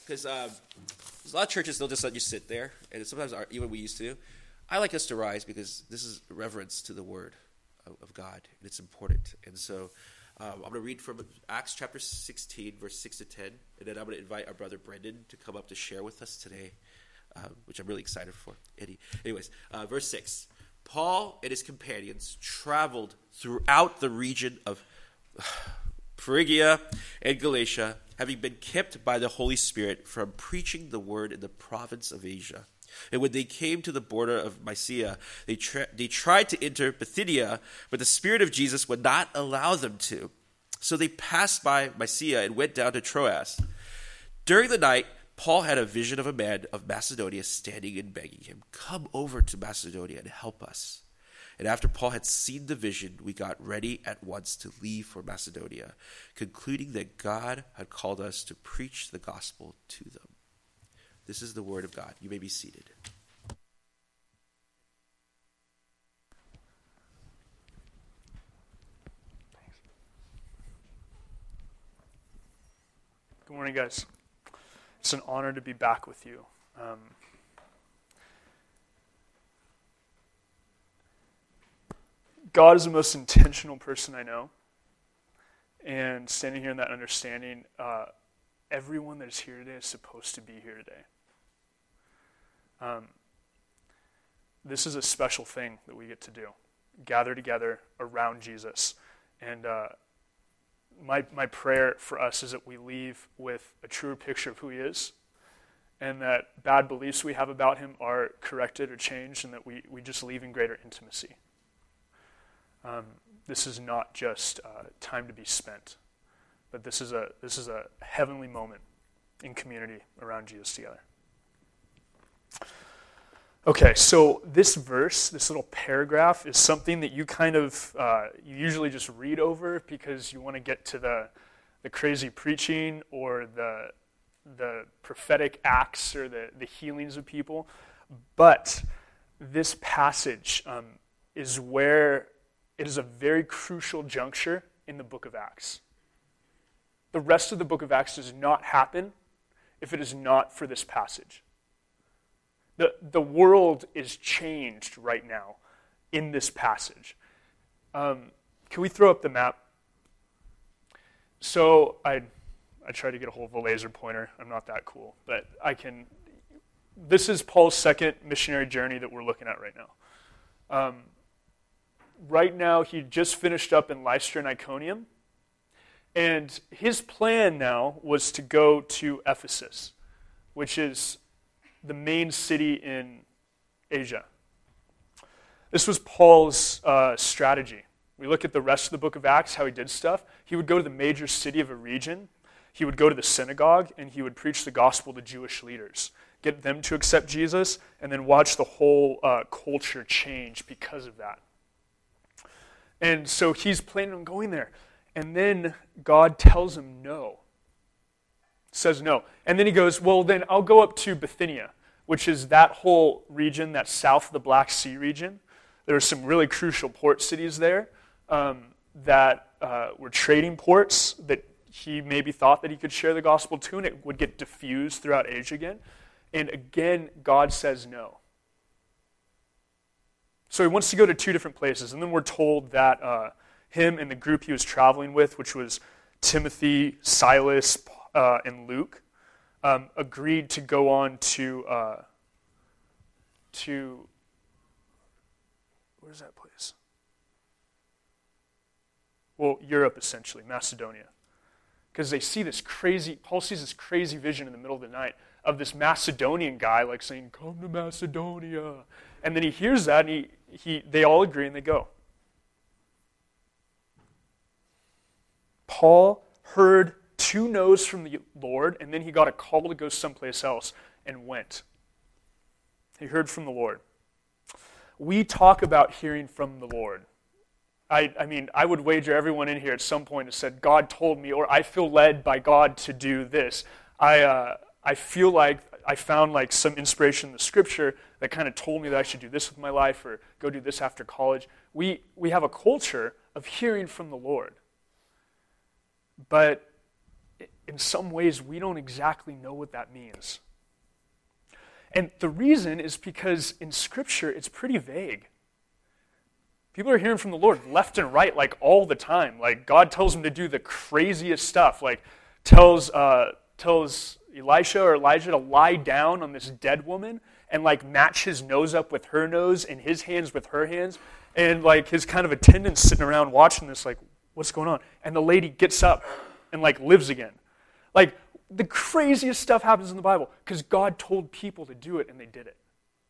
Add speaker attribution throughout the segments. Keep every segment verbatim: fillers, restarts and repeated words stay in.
Speaker 1: because um, there's a lot of churches, they'll just let you sit there, and sometimes our, even we used to. I like us to rise because this is reverence to the Word of, of God, and it's important. And so um, I'm going to read from Acts chapter sixteen, verse six to ten, and then I'm going to invite our brother Brendan to come up to share with us today, um, which I'm really excited for. Anyways, uh, verse six. Paul and his companions traveled throughout the region of Phrygia and Galatia, having been kept by the Holy Spirit from preaching the word in the province of Asia. And when they came to the border of Mysia, they, tra- they tried to enter Bithynia, but the Spirit of Jesus would not allow them to. So they passed by Mysia and went down to Troas. During the night, Paul had a vision of a man of Macedonia standing and begging him, "Come over to Macedonia and help us." And after Paul had seen the vision, we got ready at once to leave for Macedonia, concluding that God had called us to preach the gospel to them. This is the word of God. You may be seated.
Speaker 2: Good morning, guys. It's an honor to be back with you. Um, God is the most intentional person I know. And standing here in that understanding, uh, everyone that is here today is supposed to be here today. Um, this is a special thing that we get to do. Gather together around Jesus. And uh, my my prayer for us is that we leave with a truer picture of who he is, and that bad beliefs we have about him are corrected or changed, and that we, we just leave in greater intimacy. Um, this is not just uh, time to be spent, but this is a this is a heavenly moment in community around Jesus together. Okay, so this verse, this little paragraph, is something that you kind of, uh, you usually just read over because you want to get to the the crazy preaching or the the prophetic acts or the, the healings of people. But this passage um, is where it is a very crucial juncture in the book of Acts. The rest of the book of Acts does not happen if it is not for this passage. The, the world is changed right now in this passage. Um, can we throw up the map? So I I tried to get a hold of a laser pointer. I'm not that cool, but I can. This is Paul's second missionary journey that we're looking at right now. Um, right now, he just finished up in Lystra and Iconium, and his plan now was to go to Ephesus, which is the main city in Asia. This was Paul's uh, strategy. We look at the rest of the book of Acts, how he did stuff. He would go to the major city of a region. He would go to the synagogue, and he would preach the gospel to Jewish leaders, get them to accept Jesus, and then watch the whole uh, culture change because of that. And so he's planning on going there. And then God tells him no. Says no. And then he goes, well, then I'll go up to Bithynia, which is that whole region, that south of the Black Sea region. There were some really crucial port cities there um, that uh, were trading ports that he maybe thought that he could share the gospel to, and it would get diffused throughout Asia again. And again, God says no. So he wants to go to two different places. And then we're told that uh, him and the group he was traveling with, which was Timothy, Silas, uh, and Luke, um, agreed to go on to, uh, to, where's that place? Well, Europe, essentially, Macedonia. Because they see this crazy, Paul sees this crazy vision in the middle of the night of this Macedonian guy like saying, come to Macedonia. And then he hears that, and he, he, they all agree, and they go. Paul heard two no's from the Lord, and then he got a call to go someplace else and went. He heard from the Lord. We talk about hearing from the Lord. I, I mean, I would wager everyone in here at some point has said, God told me, or I feel led by God to do this. I uh, I feel like I found like some inspiration in the scripture that kind of told me that I should do this with my life or go do this after college. We we have a culture of hearing from the Lord. But in some ways, we don't exactly know what that means. And the reason is because in Scripture, it's pretty vague. People are hearing from the Lord left and right, like all the time. Like God tells them to do the craziest stuff, like tells uh, tells Elisha or Elijah to lie down on this dead woman and like match his nose up with her nose and his hands with her hands. And like his kind of attendants sitting around watching this, like, what's going on? And the lady gets up and like lives again. Like the craziest stuff happens in the Bible because God told people to do it and they did it.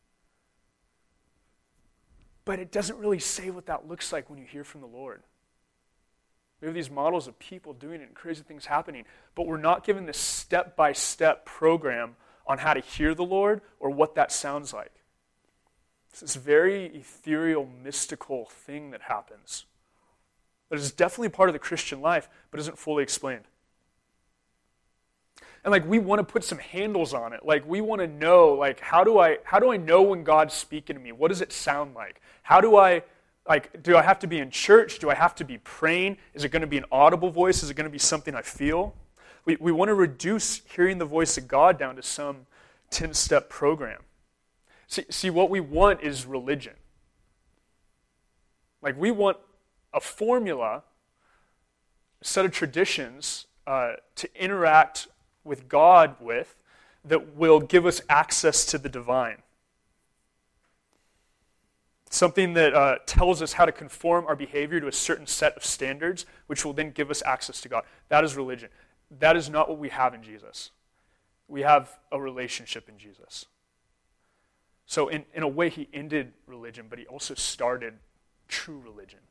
Speaker 2: But it doesn't really say what that looks like when you hear from the Lord. We have these models of people doing it and crazy things happening, but we're not given this step-by-step program on how to hear the Lord or what that sounds like. It's this very ethereal, mystical thing that happens that is definitely part of the Christian life, but isn't fully explained. And like we want to put some handles on it. Like we want to know, like, how do I how do I know when God's speaking to me? What does it sound like? How do I like do I have to be in church? Do I have to be praying? Is it going to be an audible voice? Is it going to be something I feel? We we want to reduce hearing the voice of God down to some ten-step program. See, see what we want is religion. Like we want a formula, a set of traditions uh, to interact with God with that will give us access to the divine. Something that uh, tells us how to conform our behavior to a certain set of standards, which will then give us access to God. That is religion. That is not what we have in Jesus. We have a relationship in Jesus. So in, in a way, he ended religion, but he also started true religion.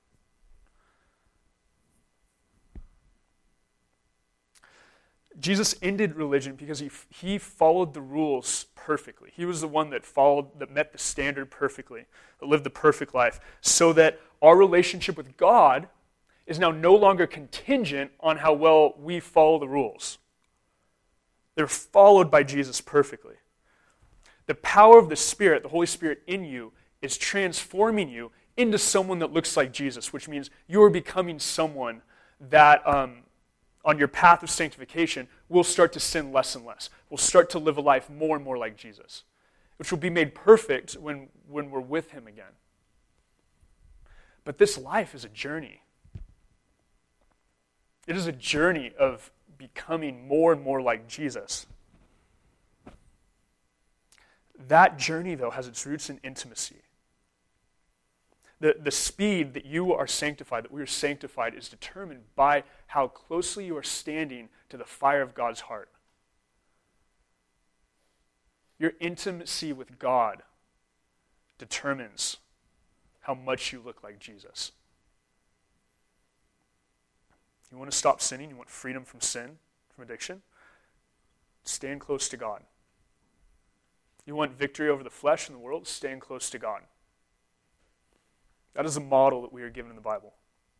Speaker 2: Jesus ended religion because he he followed the rules perfectly. He was the one that followed, that met the standard perfectly, that lived the perfect life, so that our relationship with God is now no longer contingent on how well we follow the rules. They're followed by Jesus perfectly. The power of the Spirit, the Holy Spirit in you, is transforming you into someone that looks like Jesus, which means you are becoming someone that um, on your path of sanctification, we'll start to sin less and less. We'll start to live a life more and more like Jesus, which will be made perfect when, when we're with him again. But this life is a journey. It is a journey of becoming more and more like Jesus. That journey, though, has its roots in intimacy. The, the speed that you are sanctified, that we are sanctified, is determined by how closely you are standing to the fire of God's heart. Your intimacy with God determines how much you look like Jesus. You want to stop sinning? You want freedom from sin, from addiction? Stand close to God. You want victory over the flesh and the world? Stand close to God. That is the model that we are given in the Bible.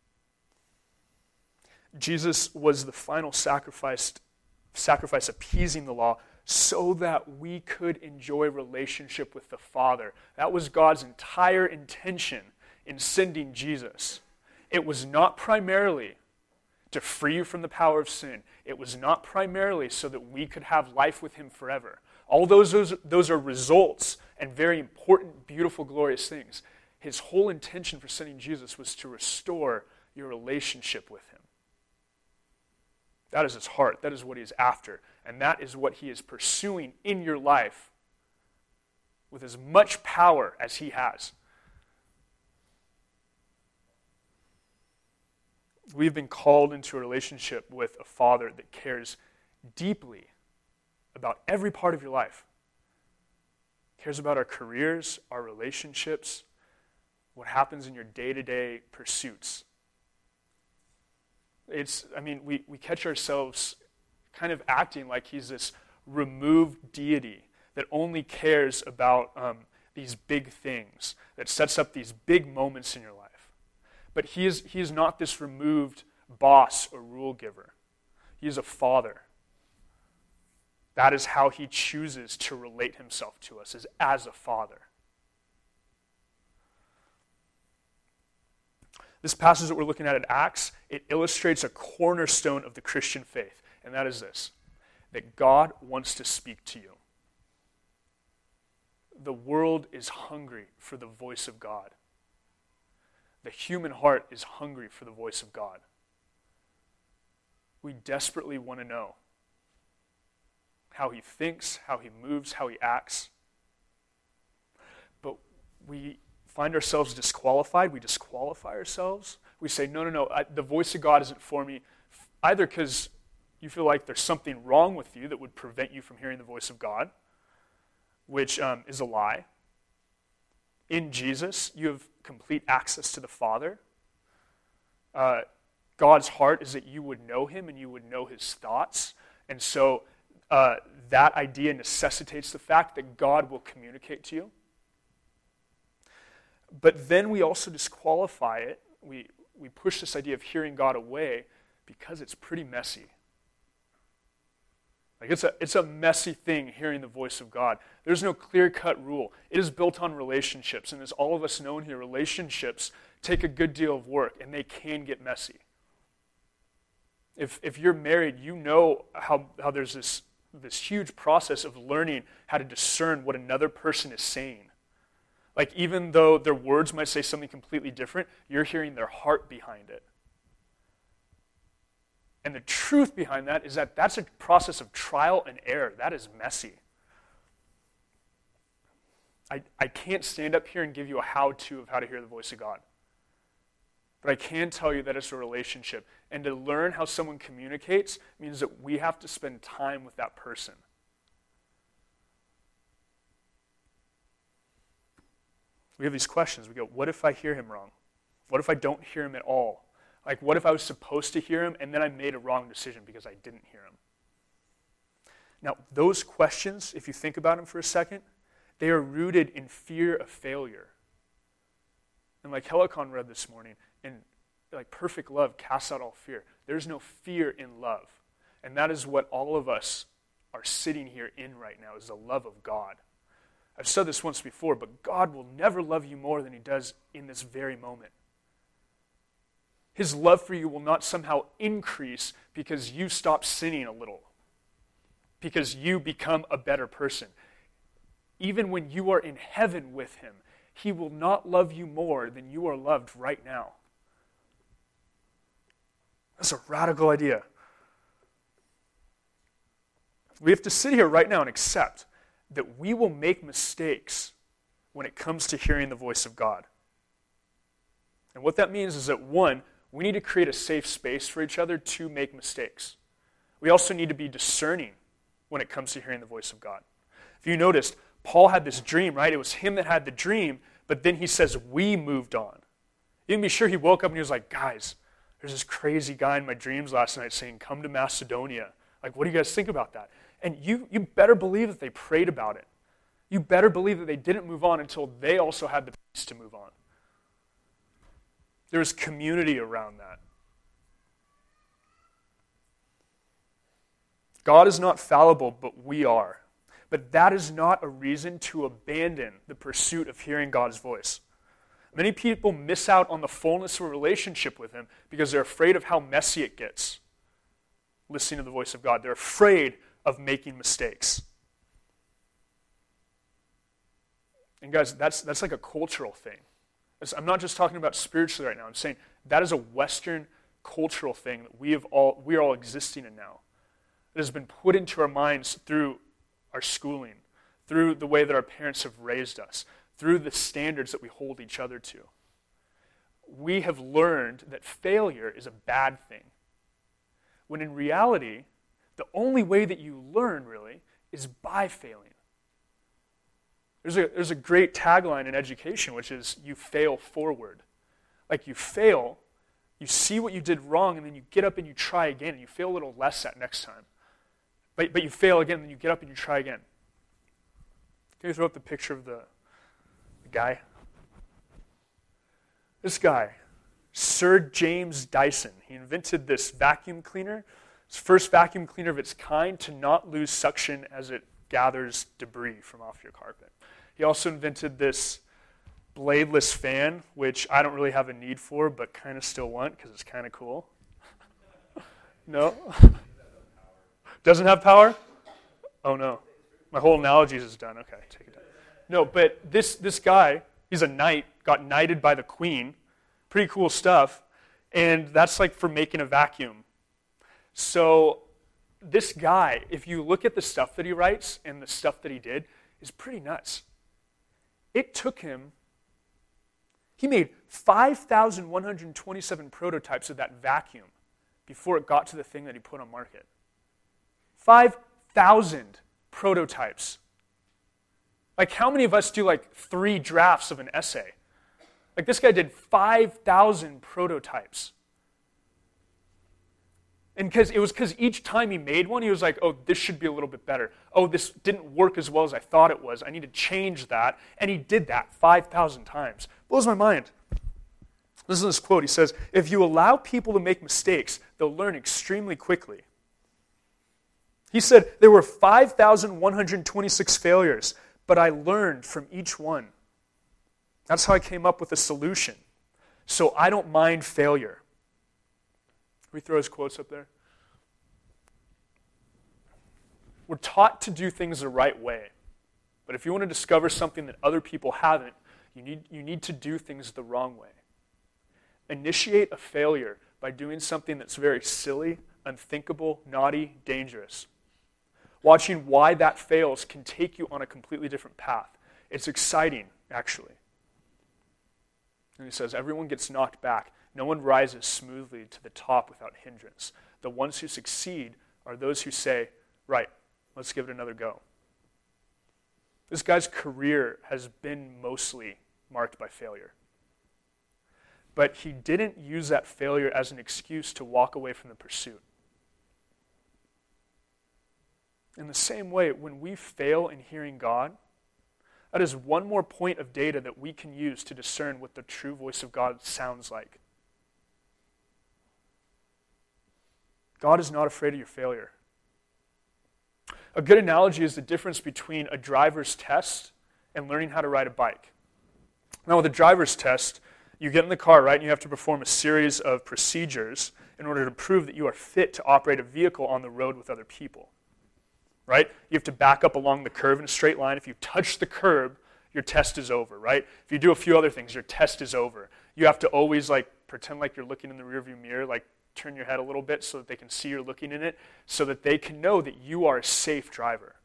Speaker 2: Jesus was the final sacrifice, sacrifice appeasing the law so that we could enjoy relationship with the Father. That was God's entire intention in sending Jesus. It was not primarily to free you from the power of sin. It was not primarily so that we could have life with him forever. All those, those, those are results and very important, beautiful, glorious things. His whole intention for sending Jesus was to restore your relationship with him. That is his heart. That is what he is after. And that is what he is pursuing in your life with as much power as he has. We've been called into a relationship with a Father that cares deeply about every part of your life. Cares about our careers, our relationships, what happens in your day-to-day pursuits. It's, I mean, we, we catch ourselves kind of acting like he's this removed deity that only cares about um, these big things, that sets up these big moments in your life. But he is, he is not this removed boss or rule giver. He is a father. That is how he chooses to relate himself to us, is as a father. This passage that we're looking at in Acts, it illustrates a cornerstone of the Christian faith. and that is this, that God wants to speak to you. The world is hungry for the voice of God. The human heart is hungry for the voice of God. We desperately want to know how he thinks, how he moves, how he acts. But we find ourselves disqualified. We disqualify ourselves. We say, no, no, no, I, the voice of God isn't for me, either because you feel like there's something wrong with you that would prevent you from hearing the voice of God, which um, is a lie. In Jesus, you have complete access to the Father. Uh, God's heart is that you would know him and you would know his thoughts. And so uh, that idea necessitates the fact that God will communicate to you. But then we also disqualify it. We, we push this idea of hearing God away because it's pretty messy. Like it's a, it's a messy thing hearing the voice of God. There's no clear-cut rule. It is built on relationships. And as all of us know in here, relationships take a good deal of work, and they can get messy. If if you're married, you know how, how there's this, this huge process of learning how to discern what another person is saying. Like even though their words might say something completely different, you're hearing their heart behind it. And the truth behind that is that that's a process of trial and error. That is messy. I, I can't stand up here and give you a how-to of how to hear the voice of God. But I can tell you that it's a relationship. And to learn how someone communicates means that we have to spend time with that person. We have these questions. We go, what if I hear him wrong? What if I don't hear him at all? Like, what if I was supposed to hear him and then I made a wrong decision because I didn't hear him? Now, those questions, if you think about them for a second, they are rooted in fear of failure. And like Helicon read this morning, and like perfect love casts out all fear. There's no fear in love. And that is what all of us are sitting here in right now, is the love of God. I've said this once before, but God will never love you more than he does in this very moment. His love for you will not somehow increase because you stop sinning a little, because you become a better person. Even when you are in heaven with him, he will not love you more than you are loved right now. That's a radical idea. We have to sit here right now and accept that we will make mistakes when it comes to hearing the voice of God. And what that means is that, one, we need to create a safe space for each other to make mistakes. We also need to be discerning when it comes to hearing the voice of God. If you noticed, Paul had this dream, right? It was him that had the dream, but then he says we moved on. You can be sure he woke up and he was like, guys, there's this crazy guy in my dreams last night saying, come to Macedonia. Like, what do you guys think about that? And you, you better believe that they prayed about it. You better believe that they didn't move on until they also had the peace to move on. There's community around that. God is not fallible, but we are. But that is not a reason to abandon the pursuit of hearing God's voice. Many people miss out on the fullness of a relationship with him because they're afraid of how messy it gets listening to the voice of God. They're afraid of making mistakes. And guys, that's that's like a cultural thing. I'm not just talking about spiritually right now. I'm saying that is a Western cultural thing that we have all we are all existing in now. It has been put into our minds through our schooling, through the way that our parents have raised us, through the standards that we hold each other to. We have learned that failure is a bad thing, when in reality, the only way that you learn, really, is by failing. There's a, there's a great tagline in education, which is, you fail forward. Like, you fail, you see what you did wrong, and then you get up and you try again, and you fail a little less that next time. But, but you fail again, and then you get up and you try again. Can you throw up the picture of the, the guy? This guy, Sir James Dyson, he invented this vacuum cleaner. It's the first vacuum cleaner of its kind to not lose suction as it gathers debris from off your carpet. He also invented this bladeless fan, which I don't really have a need for, but kind of still want because it's kind of cool. No? Doesn't have power? Oh no. My whole analogy is done. Okay, take it down. No, but this this guy, he's a knight, got knighted by the queen. Pretty cool stuff. And that's like for making a vacuum. So this guy, if you look at the stuff that he writes and the stuff that he did, is pretty nuts. It took him, he made five thousand one hundred twenty-seven prototypes of that vacuum before it got to the thing that he put on market. five thousand prototypes. Like, how many of us do like three drafts of an essay? Like, this guy did five thousand prototypes. And because it was because each time he made one, he was like, oh, this should be a little bit better. Oh, this didn't work as well as I thought it was. I need to change that. And he did that five thousand times. Blows my mind. Listen to this quote. He says, if you allow people to make mistakes, they'll learn extremely quickly. He said, there were five thousand one hundred twenty-six failures, but I learned from each one. That's how I came up with a solution. So I don't mind failure. Can we throw his quotes up there? We're taught to do things the right way. But if you want to discover something that other people haven't, you need, you need to do things the wrong way. Initiate a failure by doing something that's very silly, unthinkable, naughty, dangerous. Watching why that fails can take you on a completely different path. It's exciting, actually. And he says, everyone gets knocked back. No one rises smoothly to the top without hindrance. The ones who succeed are those who say, right, let's give it another go. This guy's career has been mostly marked by failure. But he didn't use that failure as an excuse to walk away from the pursuit. In the same way, when we fail in hearing God, that is one more point of data that we can use to discern what the true voice of God sounds like. God is not afraid of your failure. A good analogy is the difference between a driver's test and learning how to ride a bike. Now, with a driver's test, you get in the car, right, and you have to perform a series of procedures in order to prove that you are fit to operate a vehicle on the road with other people. Right? You have to back up along the curb in a straight line. If you touch the curb, your test is over, right? If you do a few other things, your test is over. You have to always like pretend like you're looking in the rearview mirror, like turn your head a little bit so that they can see you're looking in it, so that they can know that you are a safe driver.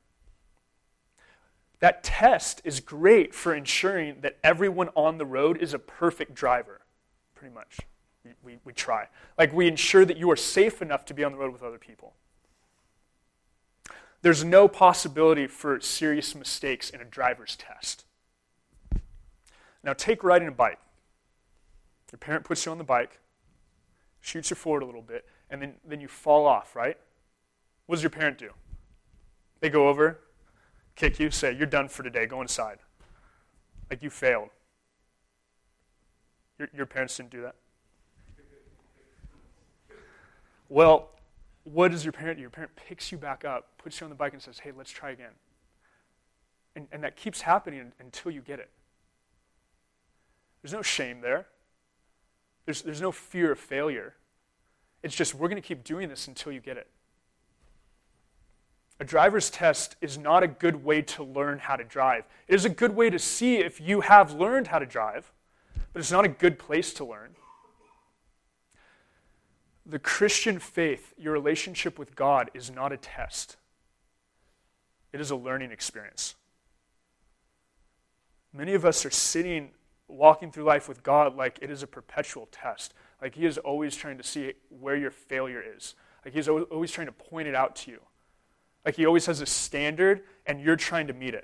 Speaker 2: That test is great for ensuring that everyone on the road is a perfect driver, pretty much. We, we, we try. Like, we ensure that you are safe enough to be on the road with other people. There's no possibility for serious mistakes in a driver's test. Now, take riding a bike. Your parent puts you on the bike, shoots you forward a little bit, and then, then you fall off, right? What does your parent do? They go over, kick you, say, you're done for today, go inside. Like you failed. Your, your parents didn't do that? Well, what does your parent do? Your parent picks you back up, puts you on the bike, and says, hey, let's try again. And, and that keeps happening until you get it. There's no shame there. There's, there's no fear of failure. It's just, we're going to keep doing this until you get it. A driver's test is not a good way to learn how to drive. It is a good way to see if you have learned how to drive, but it's not a good place to learn. The Christian faith, your relationship with God, is not a test. It is a learning experience. Many of us are sitting, walking through life with God like it is a perpetual test. Like he is always trying to see where your failure is. Like he's always trying to point it out to you. Like he always has a standard and you're trying to meet it.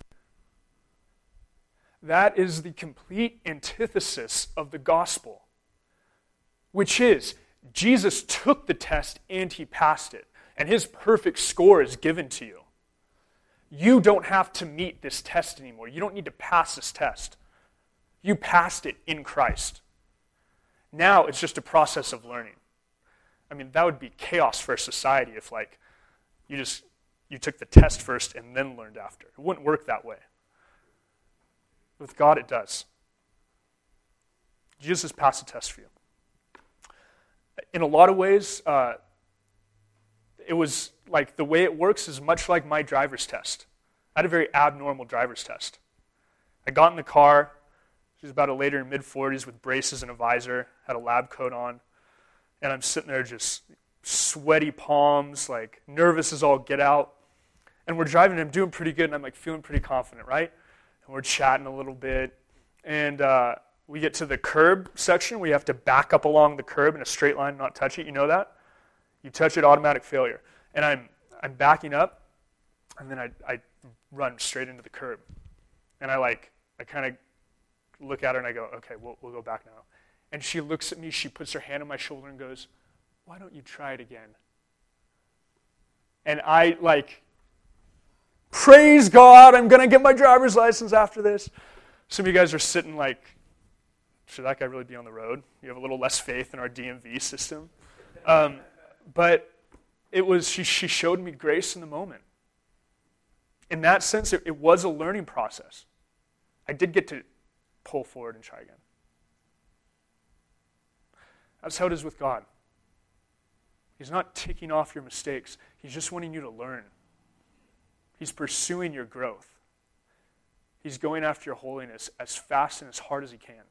Speaker 2: That is the complete antithesis of the gospel, which is Jesus took the test and he passed it, and his perfect score is given to you. You don't have to meet this test anymore. You don't need to pass this test. You passed it in Christ. Now it's just a process of learning. I mean, that would be chaos for a society if like you just you took the test first and then learned after. It wouldn't work that way. With God, it does. Jesus has passed the test for you. In a lot of ways, uh, it was like the way it works is much like my driver's test. I had a very abnormal driver's test. I got in the car. She was about a lady in mid forties with braces and a visor, had a lab coat on, and I'm sitting there just sweaty palms, like nervous as all get out. And we're driving, and I'm doing pretty good, and I'm like feeling pretty confident, right? And we're chatting a little bit, and uh, we get to the curb section. We have to back up along the curb in a straight line, not touch it. You know that? You touch it, automatic failure. And I'm I'm backing up, and then I I run straight into the curb, and I like I kind of look at her and I go, okay, we'll we'll go back now. And she looks at me. She puts her hand on my shoulder and goes, "Why don't you try it again?" And I like, praise God, I'm gonna get my driver's license after this. Some of you guys are sitting like, should that guy really be on the road? You have a little less faith in our D M V system. Um, but it was, she, she showed me grace in the moment. In that sense, it, it was a learning process. I did get to pull forward and try again. That's how it is with God. He's not ticking off your mistakes. He's just wanting you to learn. He's pursuing your growth. He's going after your holiness as fast and as hard as he can.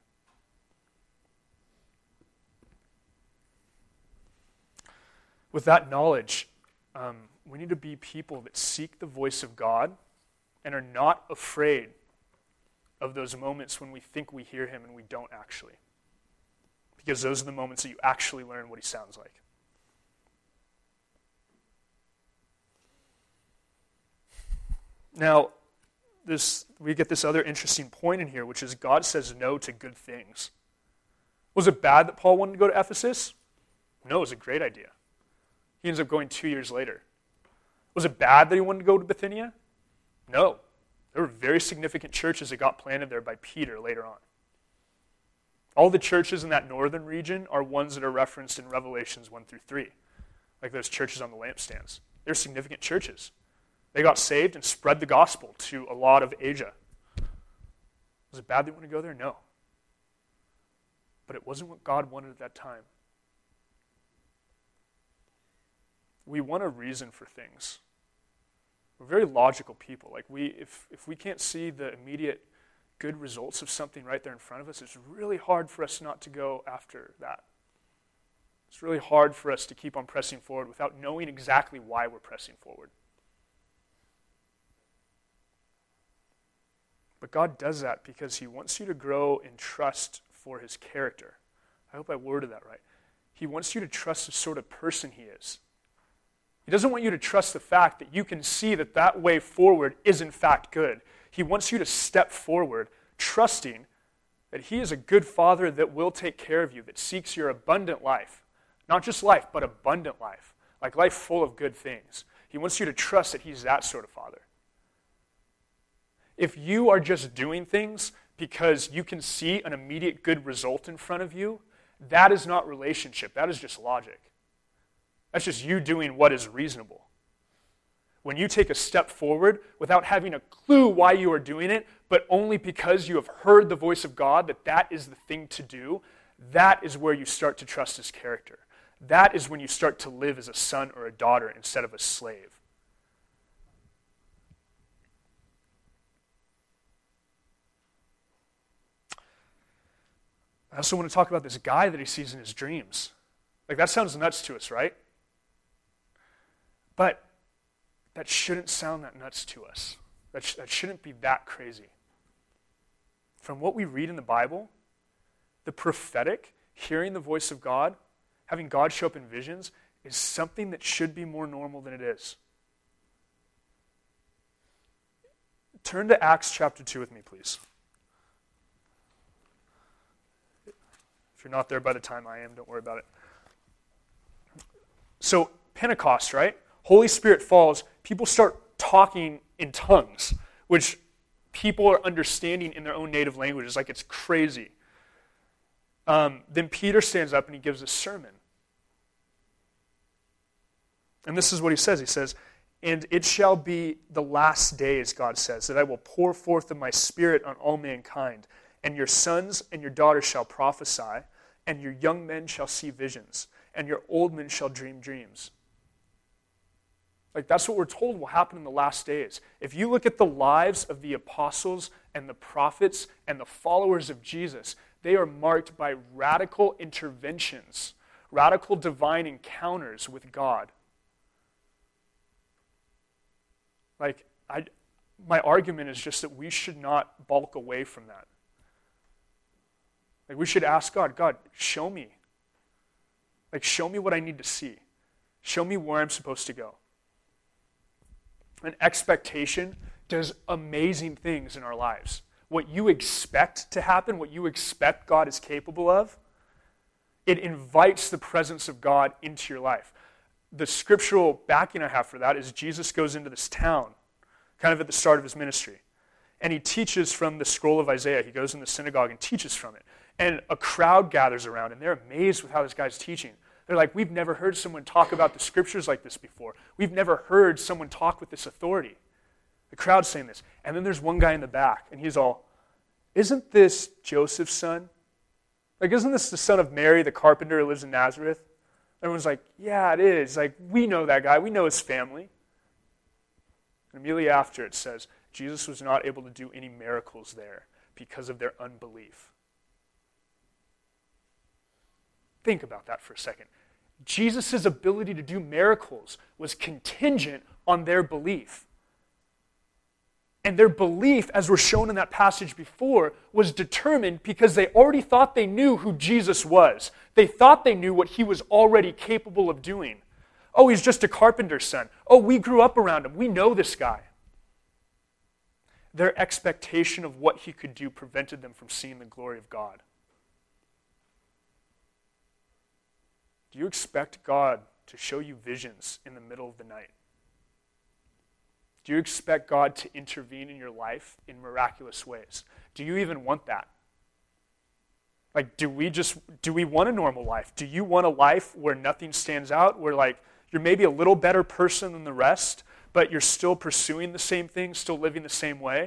Speaker 2: With that knowledge, um, we need to be people that seek the voice of God and are not afraid of those moments when we think we hear him and we don't actually. Because those are the moments that you actually learn what he sounds like. Now, this we get this other interesting point in here, which is God says no to good things. Was it bad that Paul wanted to go to Ephesus? No, it was a great idea. He ends up going two years later. Was it bad that he wanted to go to Bithynia? No. There were very significant churches that got planted there by Peter later on. All the churches in that northern region are ones that are referenced in Revelations one through three, like those churches on the lampstands. They're significant churches. They got saved and spread the gospel to a lot of Asia. Was it bad they want to go there? No. But it wasn't what God wanted at that time. We want a reason for things. We're very logical people. Like we, if if we can't see the immediate good results of something right there in front of us, it's really hard for us not to go after that. It's really hard for us to keep on pressing forward without knowing exactly why we're pressing forward. But God does that because he wants you to grow in trust for his character. I hope I worded that right. He wants you to trust the sort of person he is. He doesn't want you to trust the fact that you can see that that way forward is in fact good. He wants you to step forward, trusting that he is a good father that will take care of you, that seeks your abundant life. Not just life, but abundant life. Like life full of good things. He wants you to trust that he's that sort of father. If you are just doing things because you can see an immediate good result in front of you, that is not relationship. That is just logic. That's just you doing what is reasonable. When you take a step forward without having a clue why you are doing it, but only because you have heard the voice of God that that is the thing to do, that is where you start to trust his character. That is when you start to live as a son or a daughter instead of a slave. I also want to talk about this guy that he sees in his dreams. Like, that sounds nuts to us, right? But that shouldn't sound that nuts to us. That, sh- that shouldn't be that crazy. From what we read in the Bible, the prophetic, hearing the voice of God, having God show up in visions, is something that should be more normal than it is. Turn to Acts chapter two with me, please. If you're not there by the time I am, don't worry about it. So, Pentecost, right? Holy Spirit falls, people start talking in tongues, which people are understanding in their own native languages, like it's crazy. Um, then Peter stands up and he gives a sermon. And this is what he says. He says, "And it shall be the last days," God says, "that I will pour forth of my Spirit on all mankind, and your sons and your daughters shall prophesy, and your young men shall see visions, and your old men shall dream dreams." Like, that's what we're told will happen in the last days. If you look at the lives of the apostles and the prophets and the followers of Jesus, they are marked by radical interventions, radical divine encounters with God. Like, I, my argument is just that we should not bulk away from that. Like, we should ask God, God, show me. Like, show me what I need to see. Show me where I'm supposed to go. An expectation does amazing things in our lives. What you expect to happen, what you expect God is capable of, it invites the presence of God into your life. The scriptural backing I have for that is Jesus goes into this town, kind of at the start of his ministry, and he teaches from the scroll of Isaiah. He goes in the synagogue and teaches from it. And a crowd gathers around, and they're amazed with how this guy's teaching. They're like, we've never heard someone talk about the scriptures like this before. We've never heard someone talk with this authority. The crowd's saying this. And then there's one guy in the back, and he's all, isn't this Joseph's son? Like, isn't this the son of Mary, the carpenter who lives in Nazareth? Everyone's like, yeah, it is. Like, we know that guy. We know his family. And immediately after it says, Jesus was not able to do any miracles there because of their unbelief. Think about that for a second. Jesus' ability to do miracles was contingent on their belief. And their belief, as we're shown in that passage before, was determined because they already thought they knew who Jesus was. They thought they knew what he was already capable of doing. Oh, he's just a carpenter's son. Oh, we grew up around him. We know this guy. Their expectation of what he could do prevented them from seeing the glory of God. Do you expect God to show you visions in the middle of the night? Do you expect God to intervene in your life in miraculous ways? Do you even want that? Like, do we just, do we want a normal life? Do you want a life where nothing stands out, where like you're maybe a little better person than the rest, but you're still pursuing the same thing, still living the same way?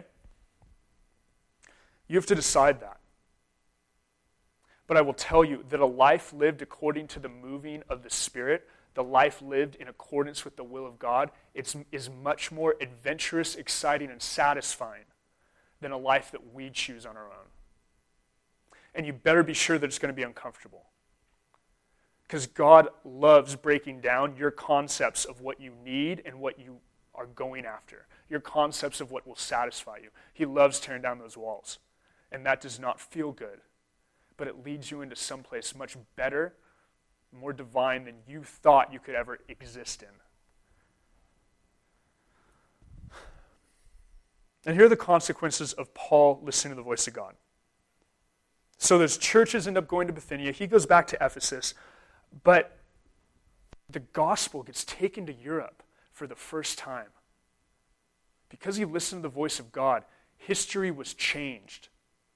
Speaker 2: You have to decide that. But I will tell you that a life lived according to the moving of the Spirit, the life lived in accordance with the will of God, it's, is much more adventurous, exciting, and satisfying than a life that we choose on our own. And you better be sure that it's going to be uncomfortable. Because God loves breaking down your concepts of what you need and what you are going after, your concepts of what will satisfy you. He loves tearing down those walls. And that does not feel good. But it leads you into someplace much better, more divine than you thought you could ever exist in. And here are the consequences of Paul listening to the voice of God. So those churches end up going to Bithynia. He goes back to Ephesus. But the gospel gets taken to Europe for the first time. Because he listened to the voice of God, history was changed.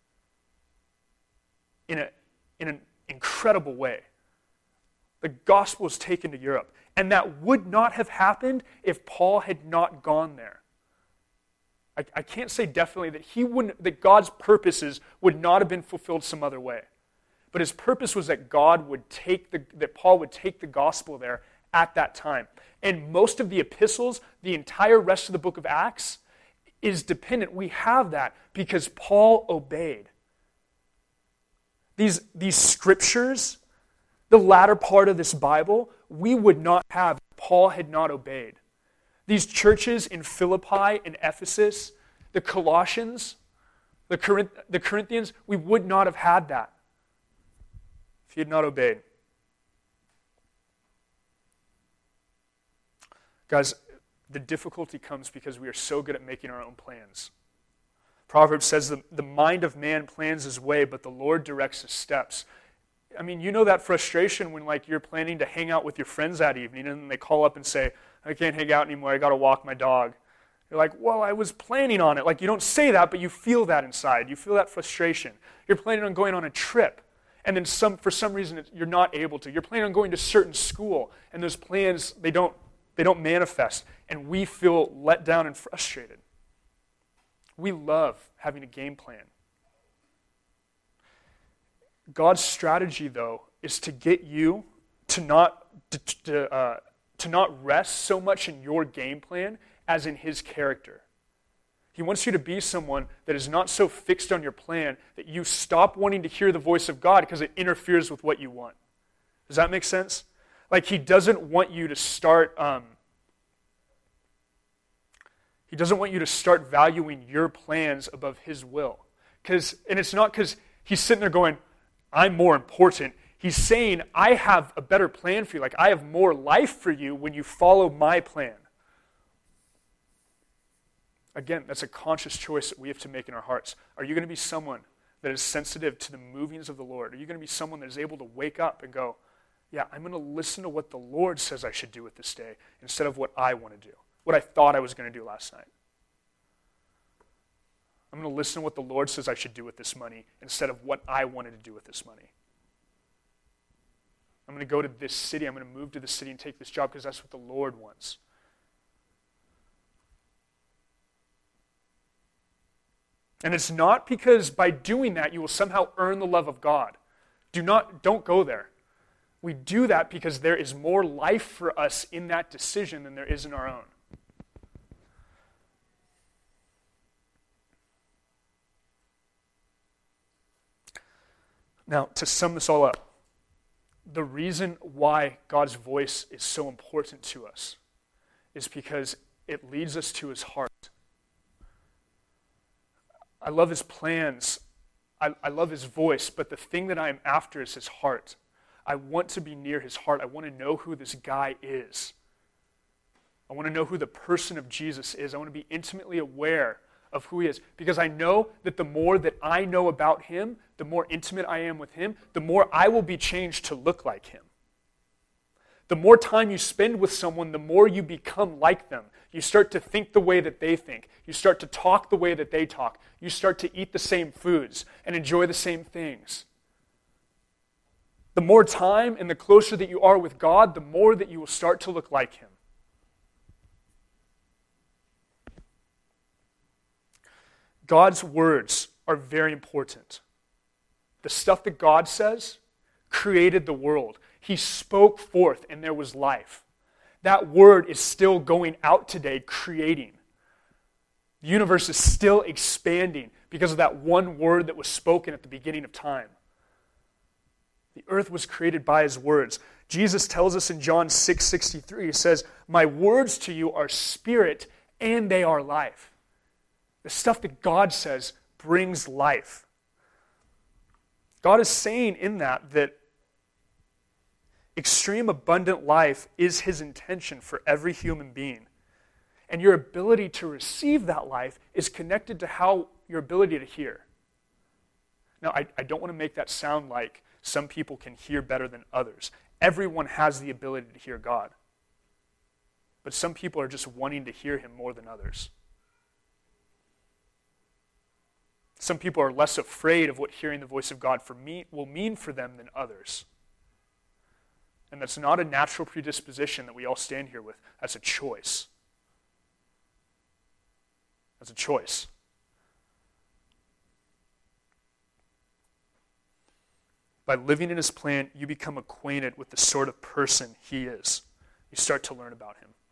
Speaker 2: In, a, in an incredible way. The gospel was taken to Europe. And that would not have happened if Paul had not gone there. I, I can't say definitely that he wouldn't, that God's purposes would not have been fulfilled some other way. But his purpose was that God would take the, that Paul would take the gospel there at that time. And most of the epistles, the entire rest of the book of Acts, is dependent. We have that because Paul obeyed. These, these scriptures, the latter part of this Bible, we would not have if Paul had not obeyed. These churches in Philippi and Ephesus, the Colossians, the, Corinth, the Corinthians, we would not have had that if he had not obeyed. Guys, the difficulty comes because we are so good at making our own plans. Proverbs says the, the mind of man plans his way, but the Lord directs his steps. I mean, you know that frustration when like you're planning to hang out with your friends that evening and they call up and say, I can't hang out anymore, I got to walk my dog. You're like, well, I was planning on it. Like you don't say that, but you feel that inside. You feel that frustration. You're planning on going on a trip, and then some for some reason you're not able to. You're planning on going to a certain school, and those plans, they don't, they don't manifest, and we feel let down and frustrated. We love having a game plan. God's strategy, though, is to get you to not to, to, uh, to not rest so much in your game plan as in his character. He wants you to be someone that is not so fixed on your plan that you stop wanting to hear the voice of God because it interferes with what you want. Does that make sense? Like, he doesn't want you to start, um, he doesn't want you to start valuing your plans above his will. Because, and it's not because he's sitting there going, I'm more important. He's saying, I have a better plan for you. Like, I have more life for you when you follow my plan. Again, that's a conscious choice that we have to make in our hearts. Are you going to be someone that is sensitive to the movings of the Lord? Are you going to be someone that is able to wake up and go, yeah, I'm going to listen to what the Lord says I should do with this day instead of what I want to do, what I thought I was going to do last night? I'm going to listen to what the Lord says I should do with this money instead of what I wanted to do with this money. I'm going to go to this city. I'm going to move to this city and take this job because that's what the Lord wants. And it's not because by doing that you will somehow earn the love of God. Do not, don't go there. We do that because there is more life for us in that decision than there is in our own. Now, to sum this all up, the reason why God's voice is so important to us is because it leads us to his heart. I love his plans. I, I love his voice, but the thing that I am after is his heart. I want to be near his heart. I want to know who this guy is. I want to know who the person of Jesus is. I want to be intimately aware of who he is. Because I know that the more that I know about him, the more intimate I am with him, the more I will be changed to look like him. The more time you spend with someone, the more you become like them. You start to think the way that they think. You start to talk the way that they talk. You start to eat the same foods and enjoy the same things. The more time and the closer that you are with God, the more that you will start to look like him. God's words are very important. The stuff that God says created the world. He spoke forth and there was life. That word is still going out today, creating. The universe is still expanding because of that one word that was spoken at the beginning of time. The earth was created by his words. Jesus tells us in John six sixty-three, he says, my words to you are spirit and they are life. The stuff that God says brings life. God is saying in that that extreme abundant life is his intention for every human being. And your ability to receive that life is connected to how your ability to hear. Now, I, I don't want to make that sound like some people can hear better than others. Everyone has the ability to hear God. But some people are just wanting to hear him more than others. Some people are less afraid of what hearing the voice of God for me will mean for them than others. And that's not a natural predisposition that we all stand here with. That's a choice. That's a choice. By living in his plan, you become acquainted with the sort of person he is. You start to learn about him.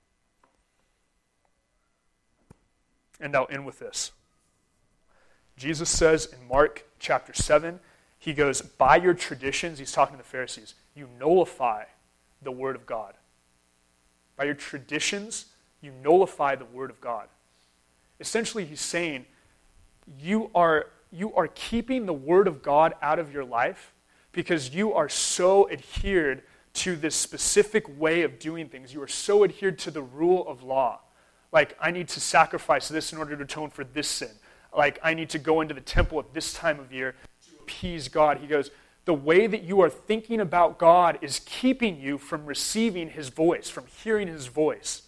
Speaker 2: And I'll end with this. Jesus says in Mark chapter seven, he goes, by your traditions, he's talking to the Pharisees, you nullify the word of God. By your traditions, you nullify the word of God. Essentially, he's saying, you are, you are keeping the word of God out of your life because you are so adhered to this specific way of doing things. You are so adhered to the rule of law. Like, I need to sacrifice this in order to atone for this sin. Like, I need to go into the temple at this time of year to appease God. He goes, the way that you are thinking about God is keeping you from receiving his voice, from hearing his voice.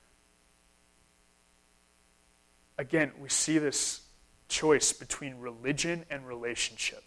Speaker 2: Again, we see this choice between religion and relationship.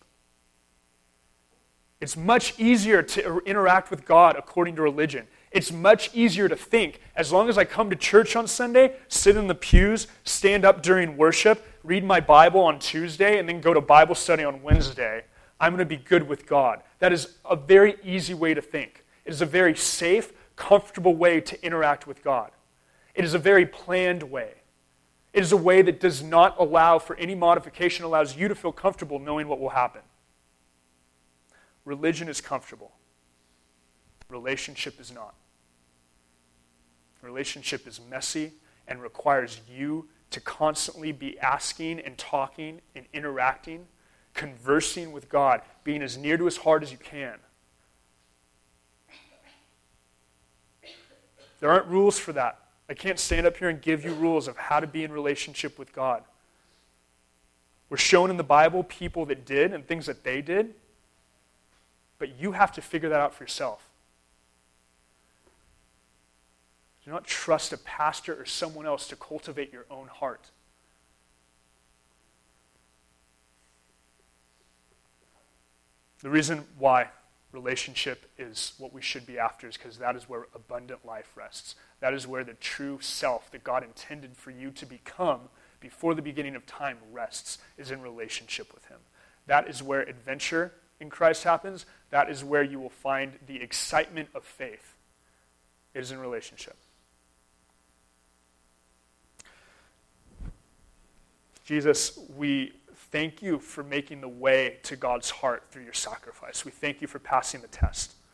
Speaker 2: It's much easier to interact with God according to religion. It's much easier to think, as long as I come to church on Sunday, sit in the pews, stand up during worship, read my Bible on Tuesday, and then go to Bible study on Wednesday, I'm going to be good with God. That is a very easy way to think. It is a very safe, comfortable way to interact with God. It is a very planned way. It is a way that does not allow for any modification, allows you to feel comfortable knowing what will happen. Religion is comfortable. Relationship is not. Relationship is messy and requires you to constantly be asking and talking and interacting, conversing with God, being as near to his heart as you can. There aren't rules for that. I can't stand up here and give you rules of how to be in relationship with God. We're shown in the Bible people that did and things that they did, but you have to figure that out for yourself. Do not trust a pastor or someone else to cultivate your own heart. The reason why relationship is what we should be after is because that is where abundant life rests. That is where the true self that God intended for you to become before the beginning of time rests, is in relationship with him. That is where adventure in Christ happens. That is where you will find the excitement of faith. It is in relationship. Jesus, we thank you for making the way to God's heart through your sacrifice. We thank you for passing the test.